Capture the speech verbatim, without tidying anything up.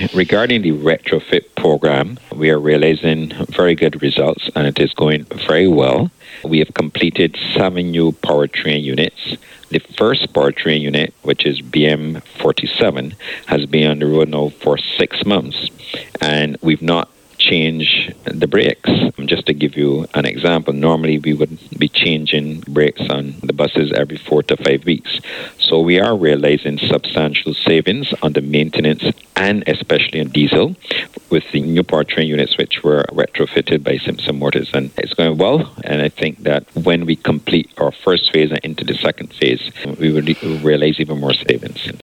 Regarding the retrofit program, we are realizing very good results and it is going very well. We have completed seven new powertrain units. The first powertrain unit, which is B M forty-seven, has been on the road now for six months, and we've not changed the brakes. Just to give you an example, normally we would be changing brakes on the buses every four to five weeks. So we are realizing substantial savings on the maintenance and especially on diesel with the new powertrain units which were retrofitted by Simpson Motors, and it's going well. And I think that when we complete our first phase and into the second phase, we will realize even more savings.